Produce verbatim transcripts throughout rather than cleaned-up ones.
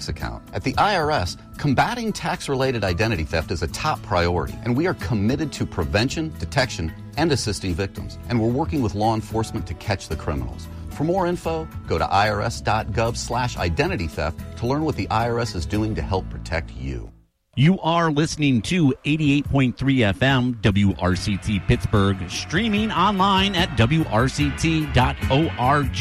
tax account. At the I R S, combating tax-related identity theft is a top priority, and we are committed to prevention, detection, and assisting victims. And we're working with law enforcement to catch the criminals. For more info, go to irs.gov slash identity theft to learn what the I R S is doing to help protect you. You are listening to eighty-eight point three F M W R C T Pittsburgh, streaming online at W R C T dot org.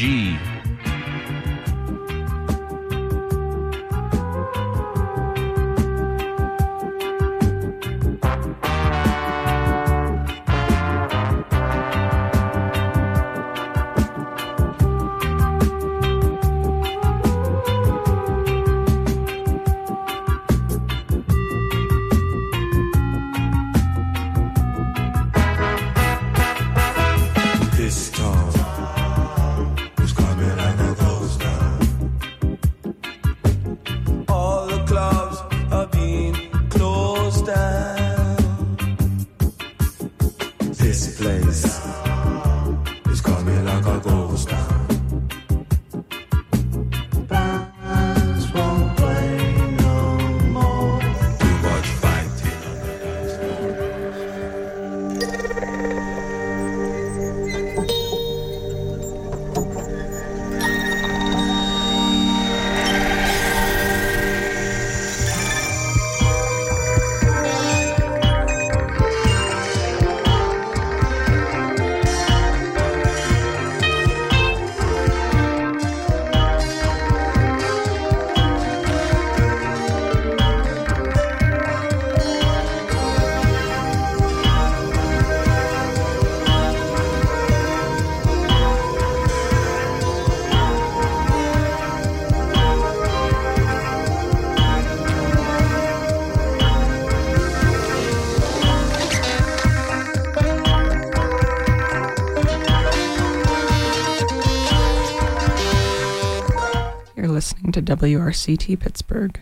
To W R C T Pittsburgh.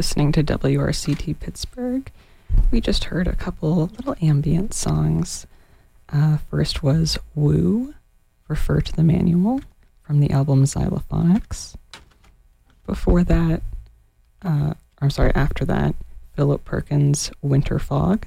listening to W R C T Pittsburgh. We just heard a couple little ambient songs. Uh, first was Woo, Refer to the Manual, from the album Xylophonics. Before that, uh, I'm sorry, after that, Philip Perkins' Winter Fog.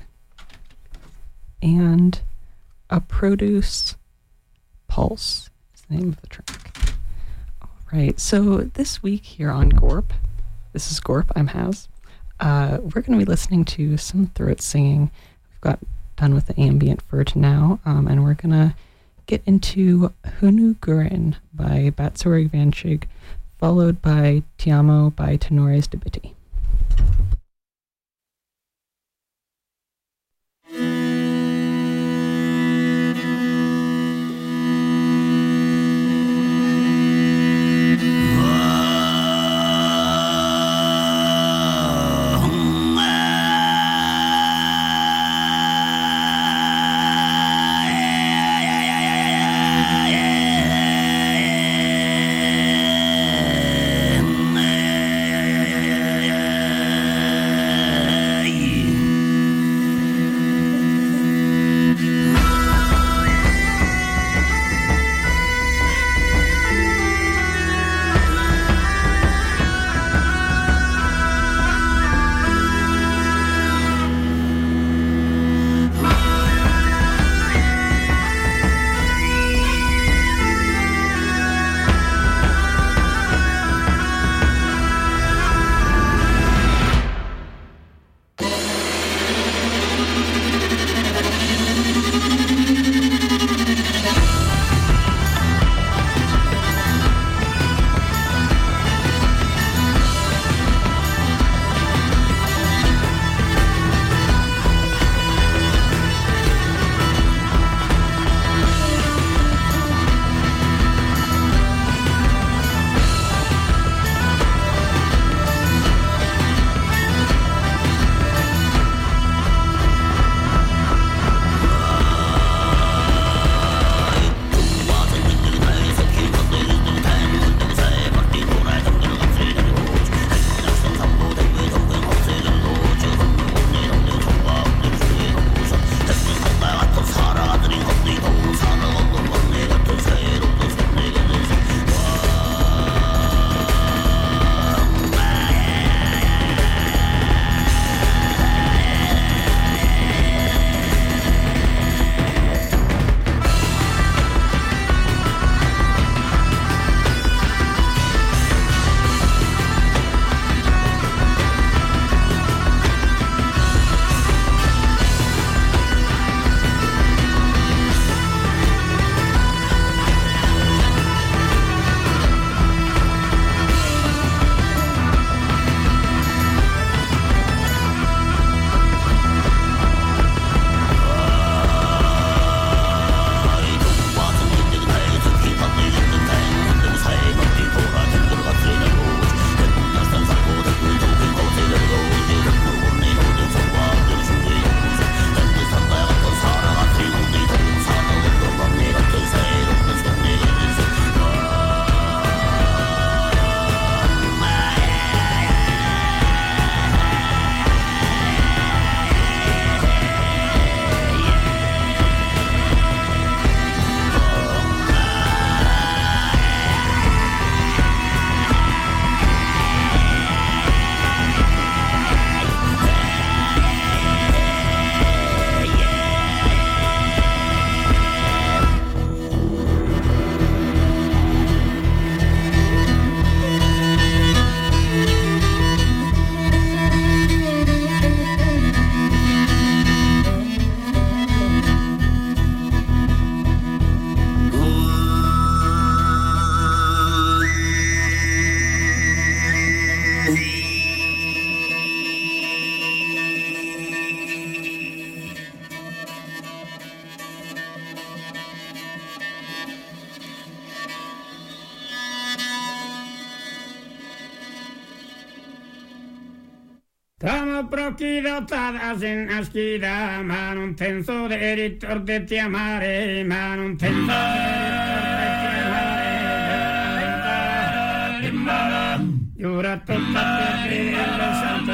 And A Produce Pulse is the name of the track. All right, so this week here on Gorp, this is Gorp, I'm Haz. Uh, we're going to be listening to some throat singing. We've got done with the ambient for now, um, and we're going to get into Hunu Gurin by Batsuri Vanchig, followed by Ti Amo by Tenores de Bitti. Tamo prokido tad asin askida, ma non penso de eritor de ti amare, ma non penso de eritor de ti amare. Giura tutta te la santa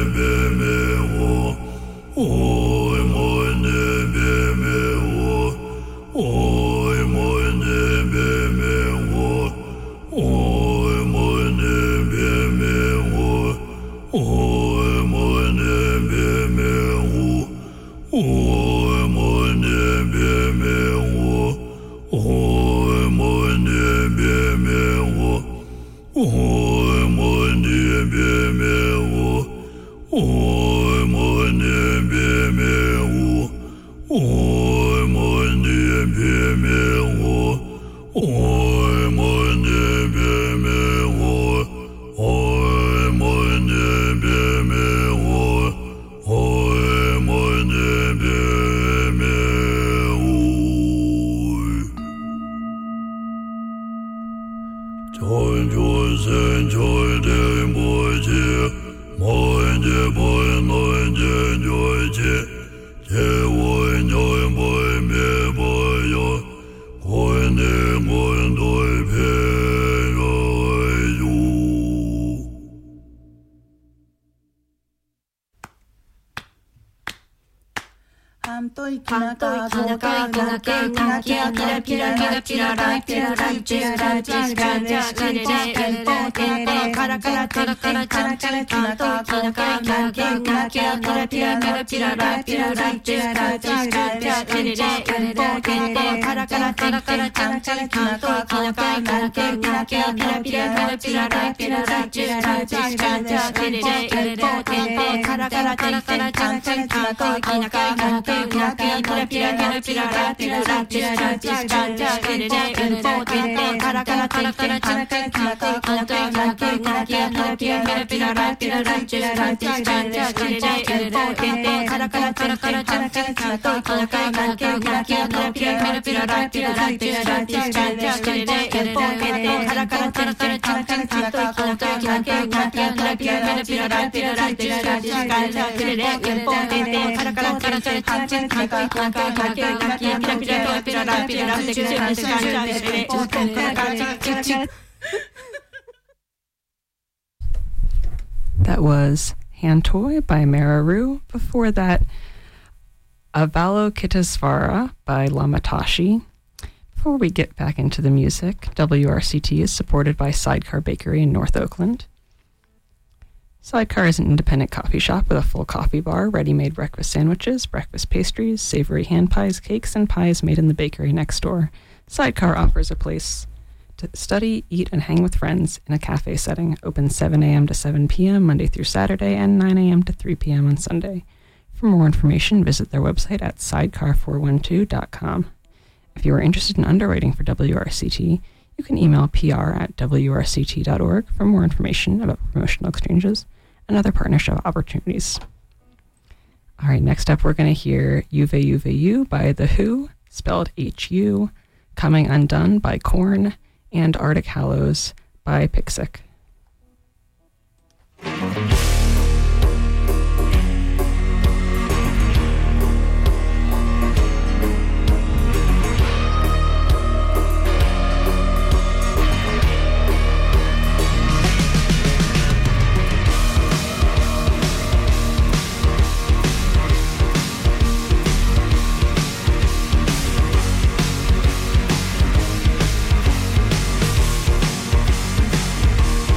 oi mo ne be me wo, oi mo ne be me wo, oi mo ne be me wo, oi mo ne be me wo, oi mo ne be me wo, oi mo ne be me wo, oi mo ne be me wo, oi mo ne be me wo. Joy, joy, sen, joy, de, boy, je, boy, de, boy, no, je, joy, je, je, boy, joy, boy, me, boy, yo, boy, ne, boy, doy, pe, joy, you. Hamtoi kinaka kinaka kinaka kinaka pira pira pira pira ra pira ra jira jira jira tempo tempo kara kara kara kara kara kara kinaka kinaka kinaka kinaka pira pira pira ra pira ra jira jira jira tempo tempo kara kara kara kara kara kara kinaka kinaka kinaka kinaka pira pira pira ra pira ra jira jira jira tempo tempo kara kara kara kara kara kinaka kinaka kinaka pira pira pira pira ra pira ra jira jira jira tempo tempo kara kara kara kara kara kinaka kinaka kinaka pira pira ra pira ra jira jira jira tempo tempo kara kara kara kara kara kinaka kinaka kinaka pira pira ra pira ra jira jira jira tempo tempo kara kara kara kara kara kinaka kinaka pira pira ra pira ra jira jira tempo tempo kara kara kara kara That was Hantoy by Mararu. Before that, Avalokitesvara by Lamatashi. Before we get back into the music, W R C T is supported by Sidecar Bakery in North Oakland. Sidecar is an independent coffee shop with a full coffee bar, ready-made breakfast sandwiches, breakfast pastries, savory hand pies, cakes, and pies made in the bakery next door. Sidecar offers a place to study, eat, and hang with friends in a cafe setting, open seven a.m. to seven p.m. Monday through Saturday and nine a.m. to three p.m. on Sunday. For more information, visit their website at sidecar four one two dot com. If you are interested in underwriting for W R C T, you can email P R at W R C T dot org for more information about promotional exchanges and other partnership opportunities. All right, next up we're going to hear Juve Juve You by The Who, spelled H U, Coming Undone by Korn, and Arctic Hallows by Pixic. Thank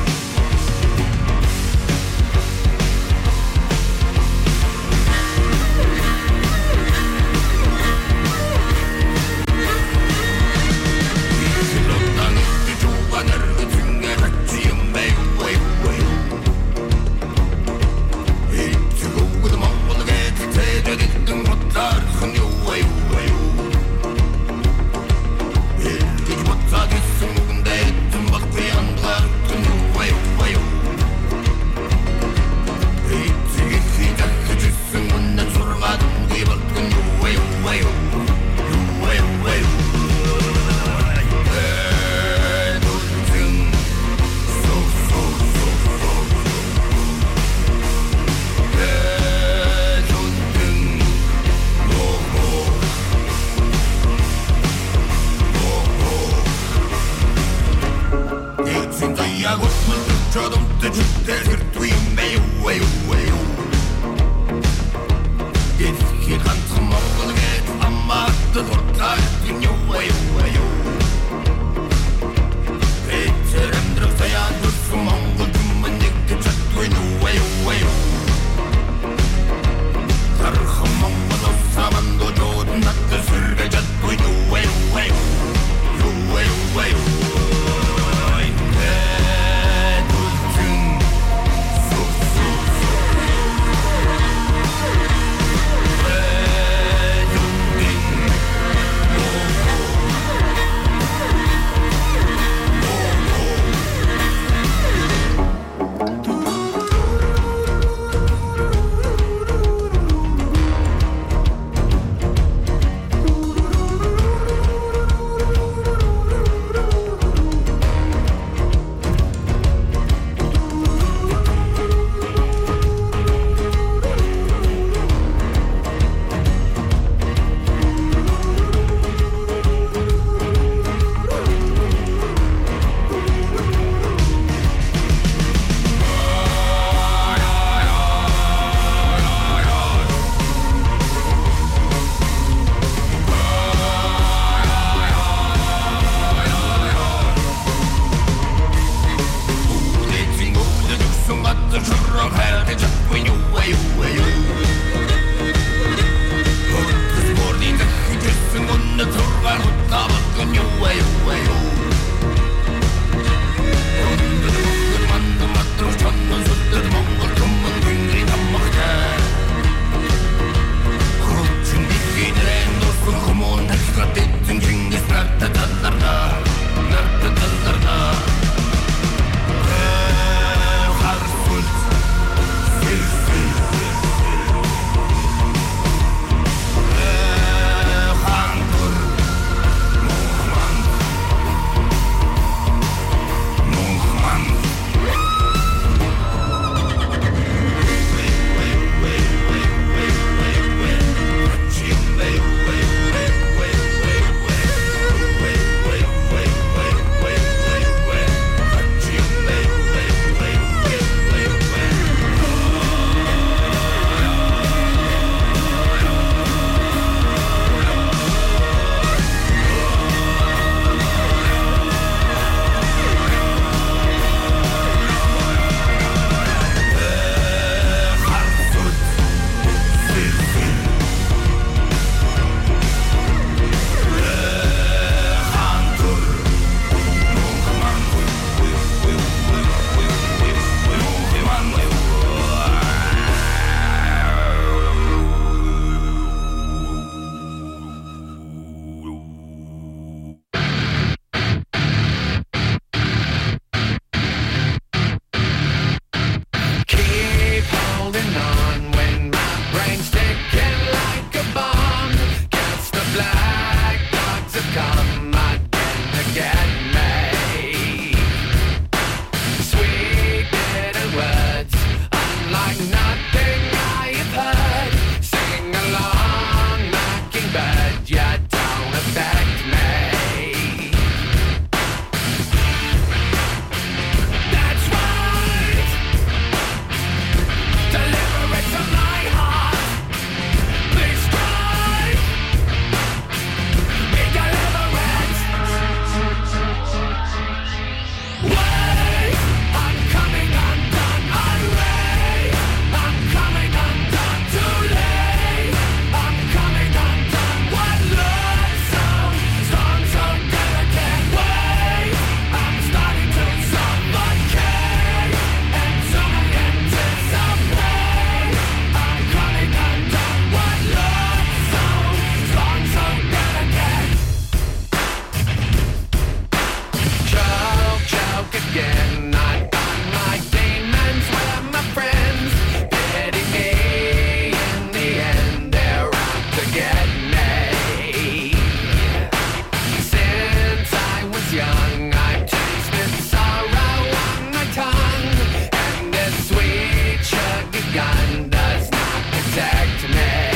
vasectomy.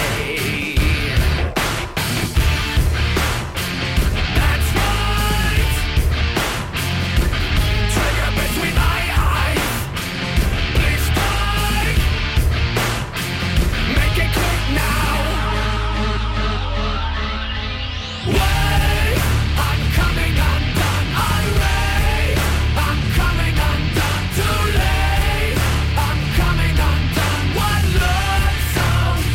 That's right. Trigger between my eyes. Please strike. Make it quick now. Wait, I'm coming undone. Irate, I'm coming undone. Too late, I'm coming undone. What looks so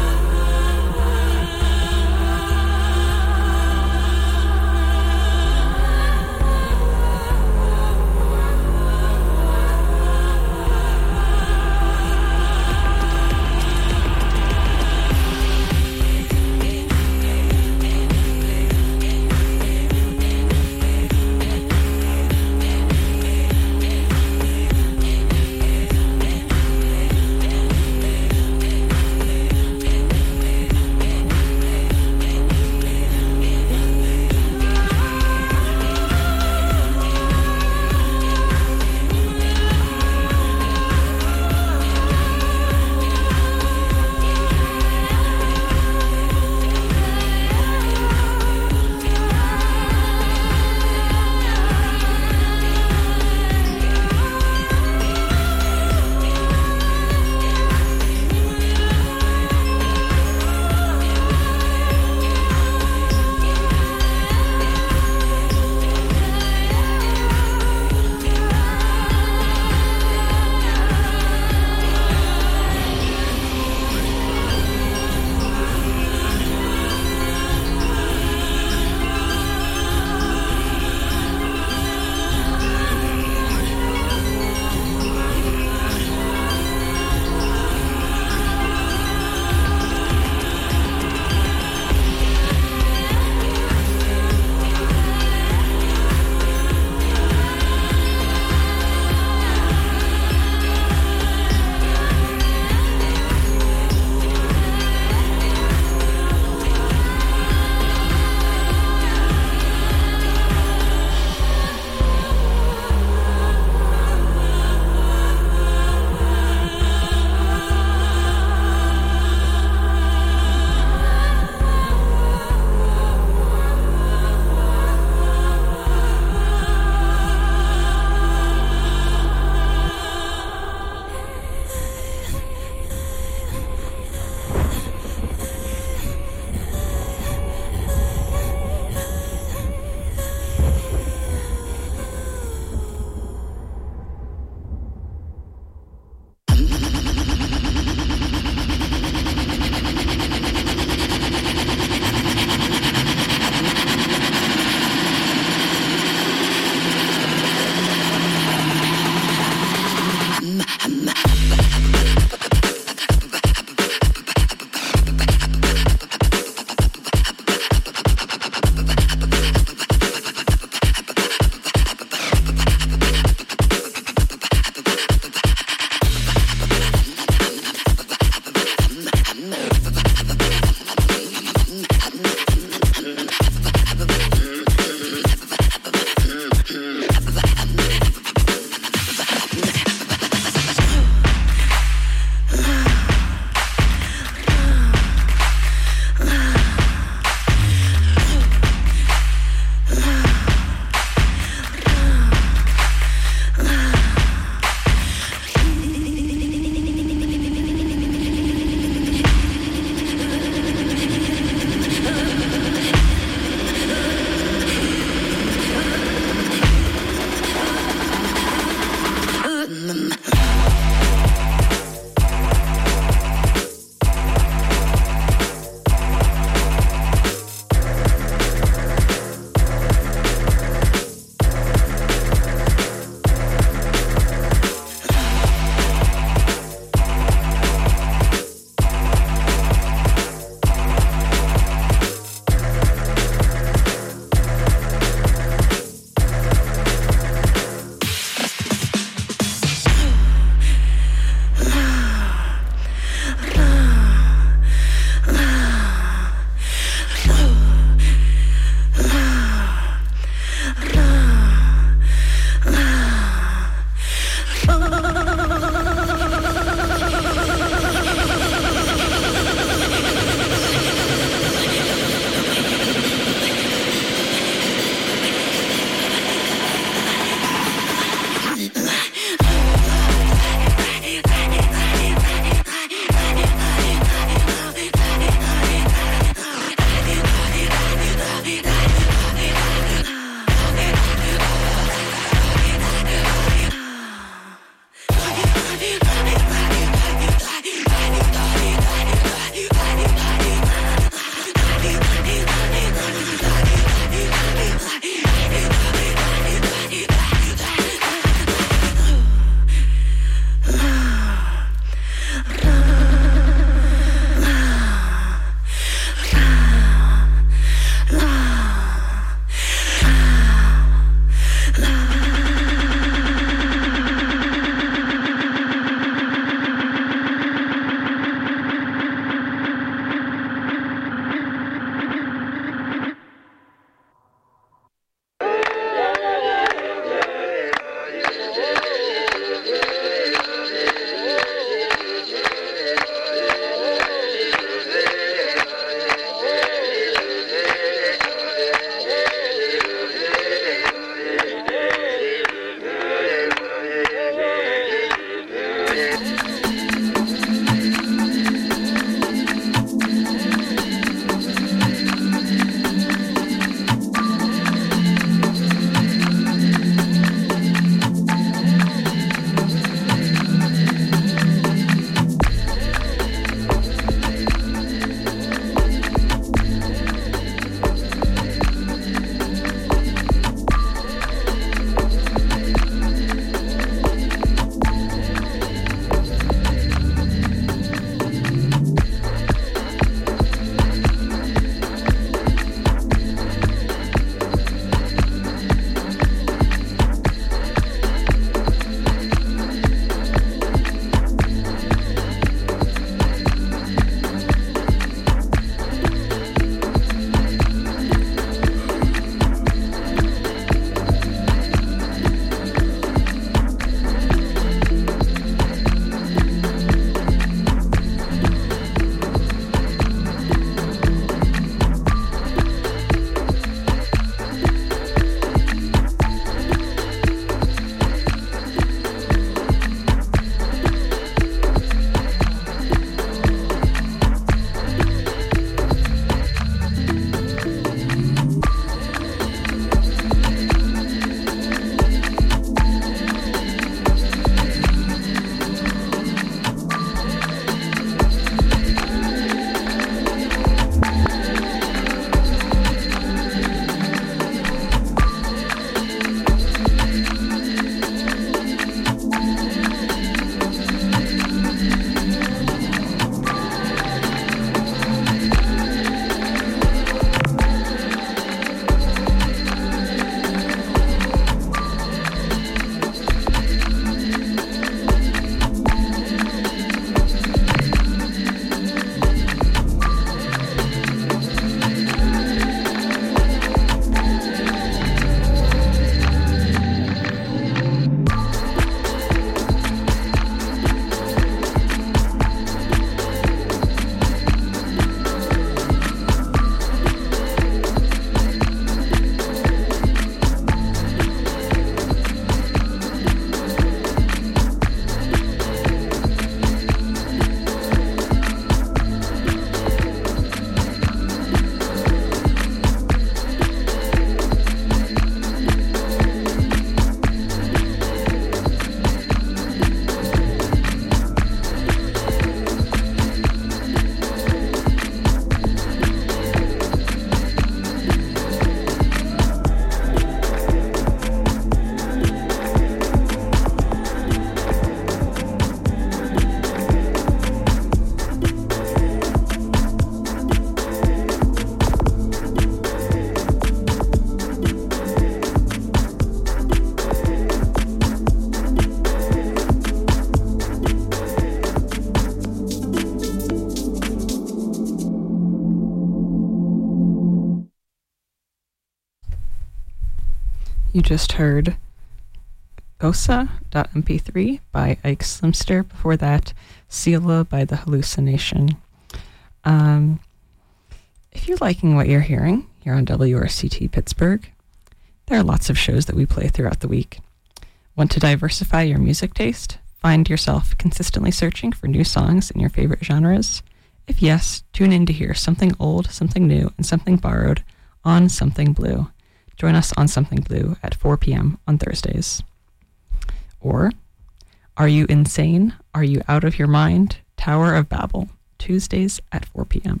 You just heard Osa dot M P three by Ike Slimster. Before that, Sela by The Hallucination. Um, if you're liking what you're hearing here on W R C T Pittsburgh, there are lots of shows that we play throughout the week. Want to diversify your music taste? Find yourself consistently searching for new songs in your favorite genres? If yes, tune in to hear something old, something new, and something borrowed on Something Blue. Join us on Something Blue at four p.m. on Thursdays. Or, Are You Insane? Are You Out of Your Mind? Tower of Babel, Tuesdays at four p.m.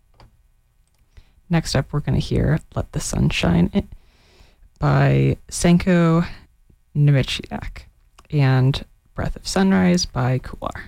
Next up, we're going to hear Let the Sun Shine In by Senko Nimichiak and Breath of Sunrise by Kular.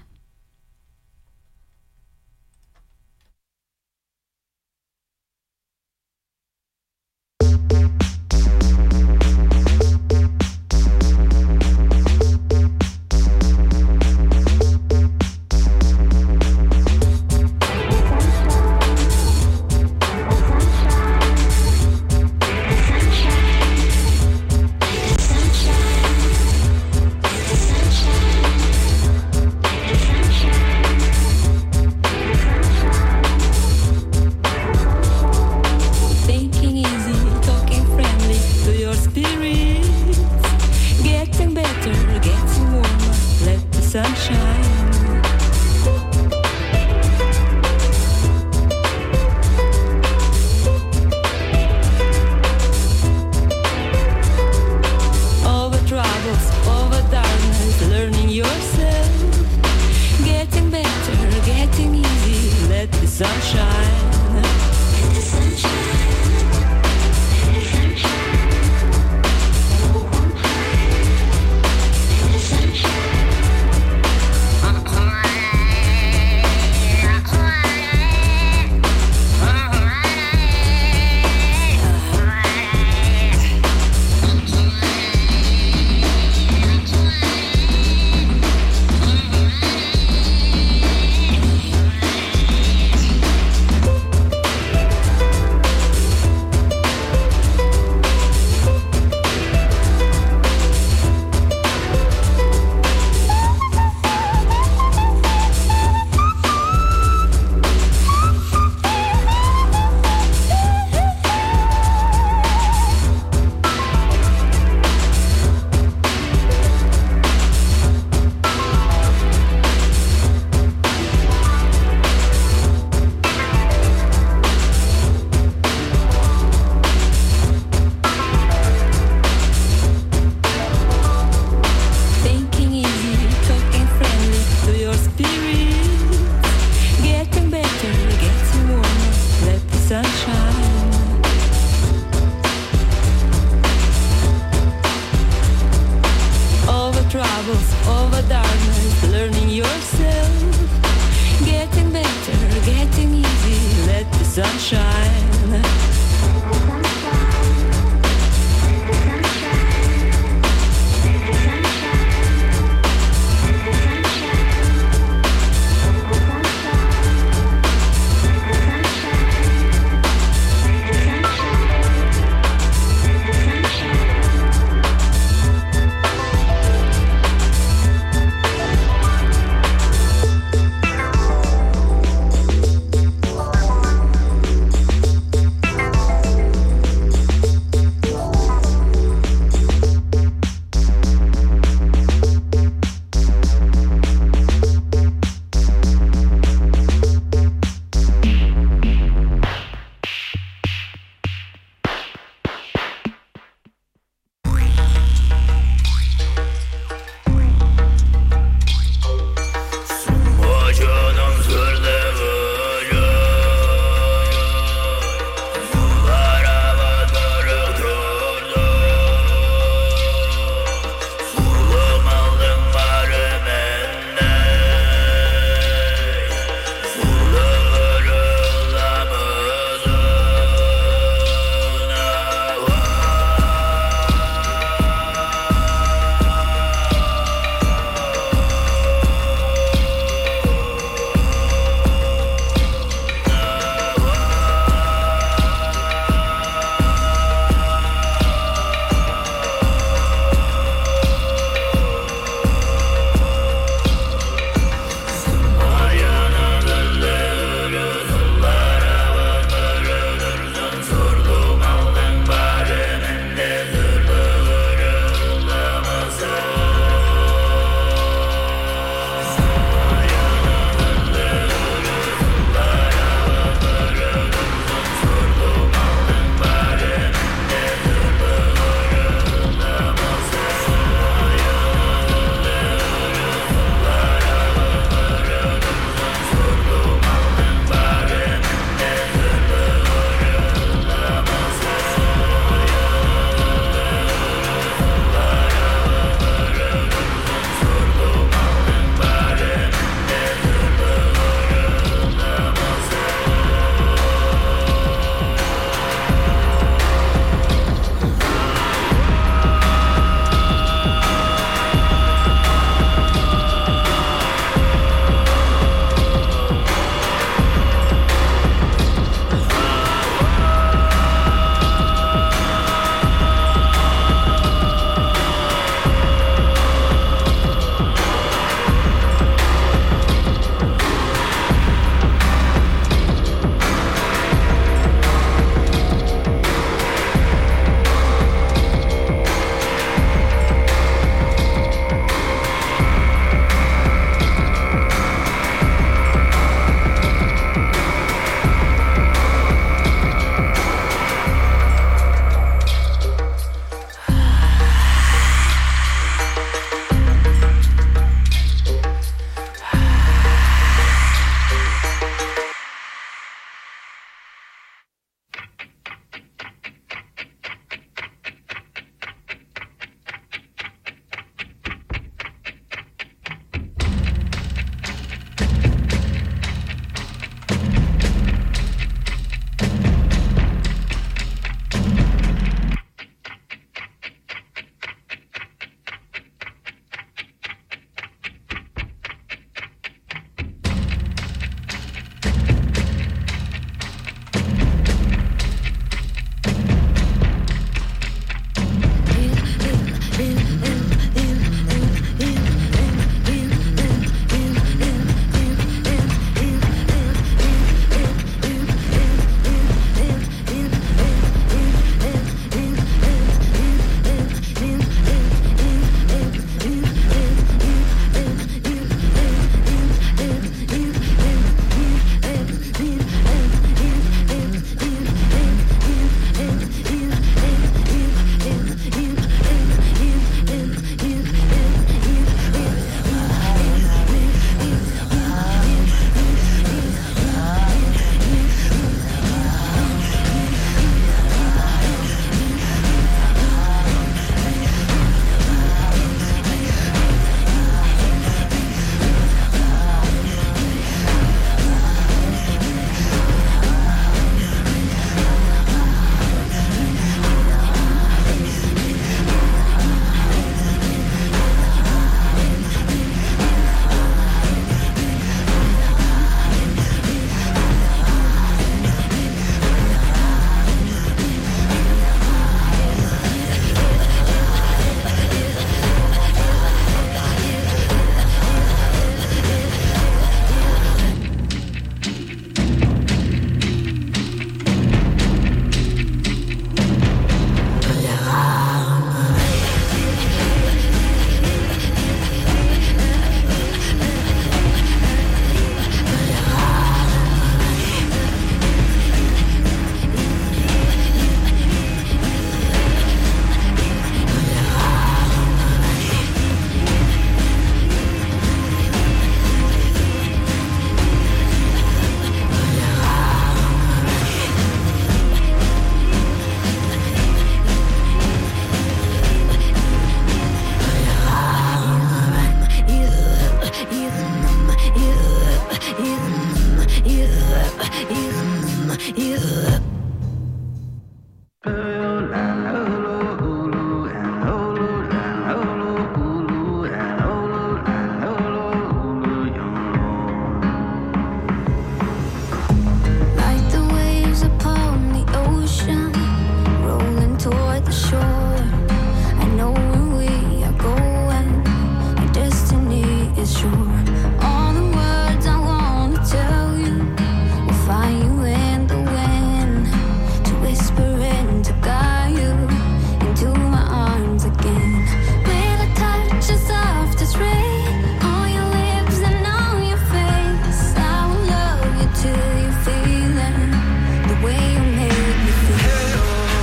Like the waves upon the ocean, rolling toward the shore. I know where we are going, our destiny is sure. All the words I want to tell you will find you in the wind, to whisper and to guide you into my arms again. With a touch of softest rain on your lips and on your face, I will love you till you feel it, the way you make me feel.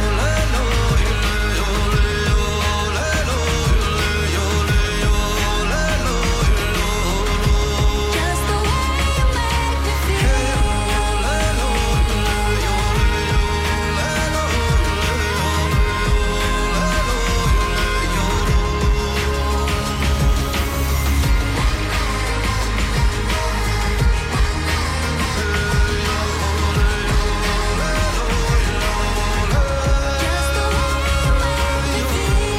Just the way you make me feel. Just the way you make me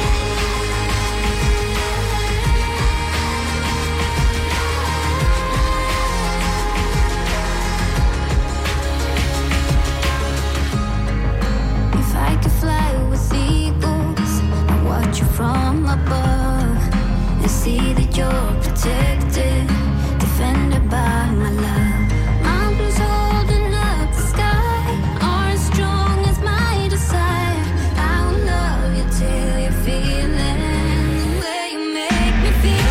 feel. If I could fly with eagles, I'd watch you from above and see that you're protected, defended by my love. Mountains holding up the sky are as strong as my desire. I will love you till you feel it, the way you make me feel.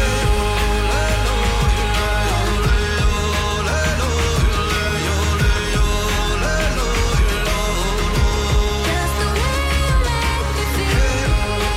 Just the way you make me feel.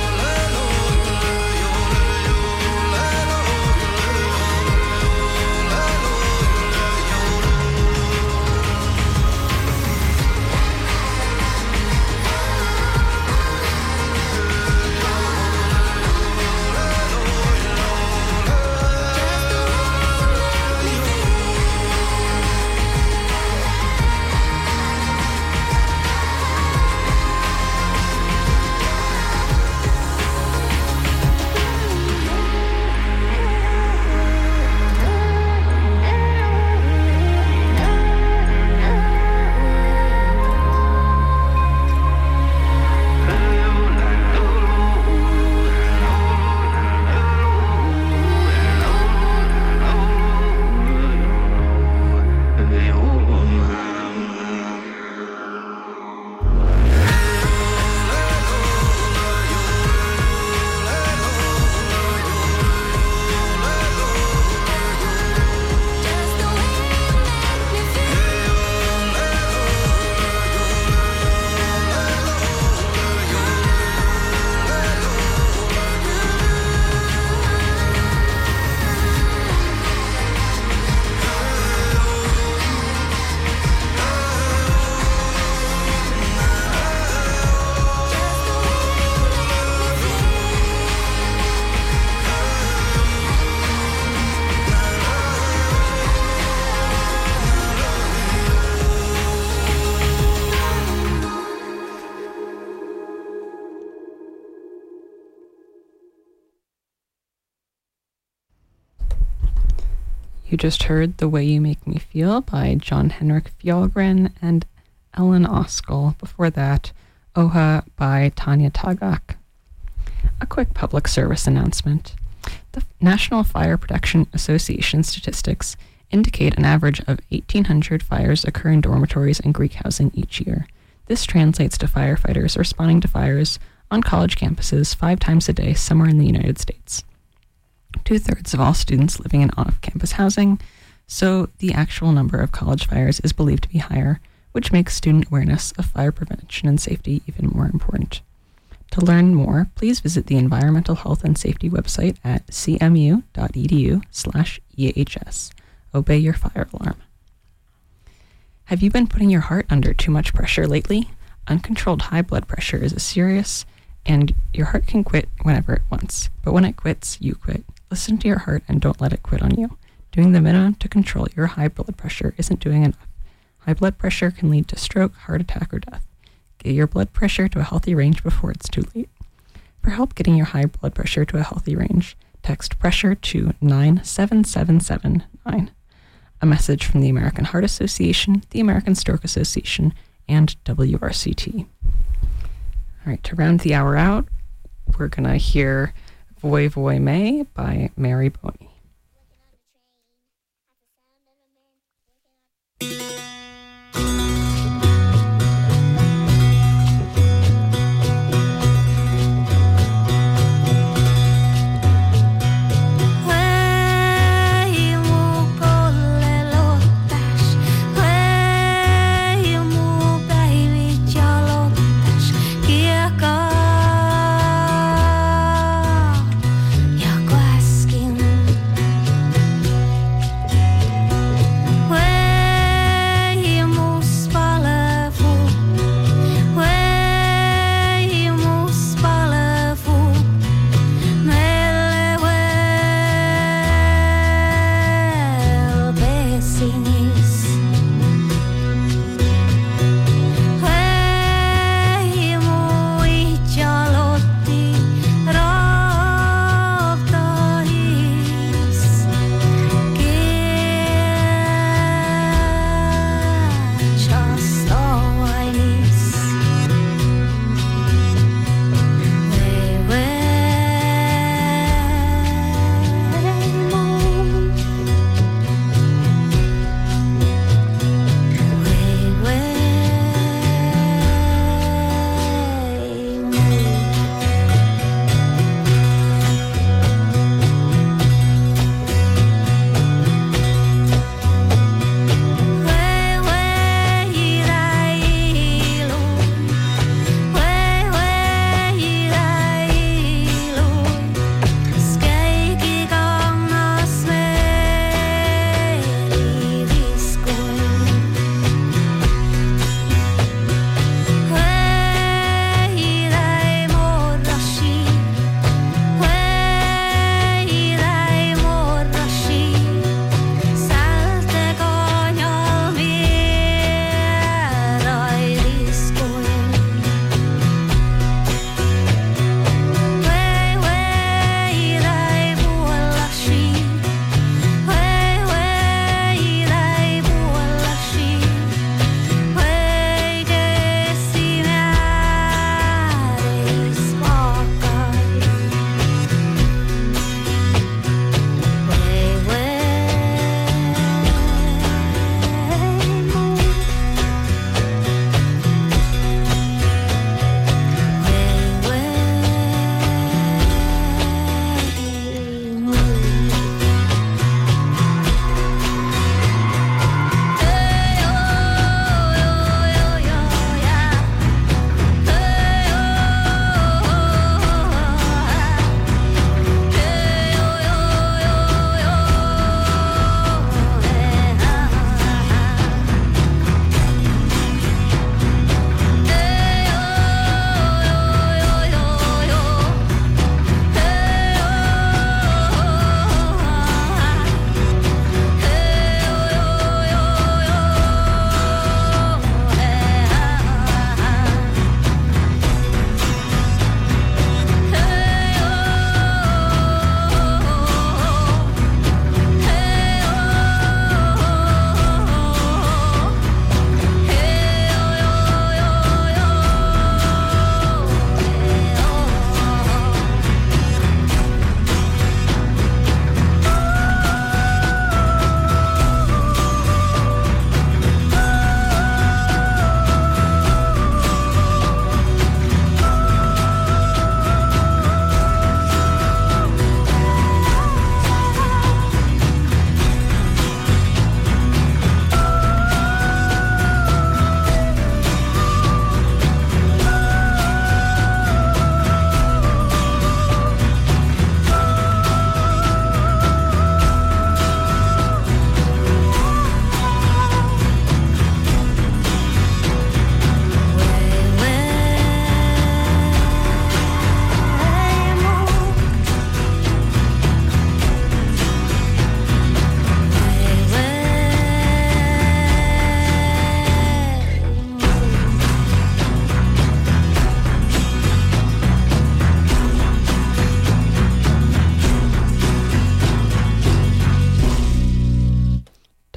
Just the way you make me feel. You just heard The Way You Make Me Feel by John Henrik Fjallgren and Ellen Oskal. Before that, Oha by Tanya Tagak. A quick public service announcement. The National Fire Protection Association statistics indicate an average of eighteen hundred fires occur in dormitories and Greek housing each year. This translates to firefighters responding to fires on college campuses five times a day somewhere in the United States. Two-thirds of all students living in off-campus housing, so the actual number of college fires is believed to be higher, which makes student awareness of fire prevention and safety even more important. To learn more, please visit the Environmental Health and Safety website at cmu.edu slash EHS. Obey your fire alarm. Have you been putting your heart under too much pressure lately? Uncontrolled high blood pressure is a serious, and your heart can quit whenever it wants. But when it quits, you quit. Listen to your heart and don't let it quit on you. Doing the minimum to control your high blood pressure isn't doing enough. High blood pressure can lead to stroke, heart attack, or death. Get your blood pressure to a healthy range before it's too late. For help getting your high blood pressure to a healthy range, text pressure to nine seven seven seven nine. A message from the American Heart Association, the American Stroke Association, and W R C T. All right, to round the hour out, we're going to hear Voy Voy May by Mary Boney. Ja kun äsken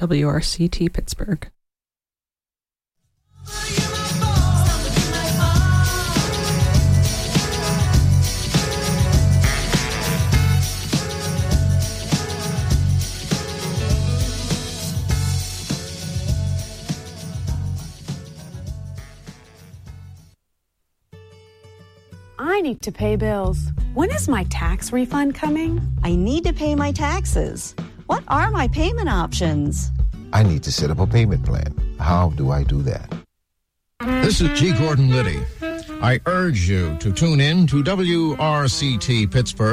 W R C T Pittsburgh. I need to pay bills. When is my tax refund coming? I need to pay my taxes. What are my payment options? I need to set up a payment plan. How do I do that? This is G. Gordon Liddy. I urge you to tune in to W R C T Pittsburgh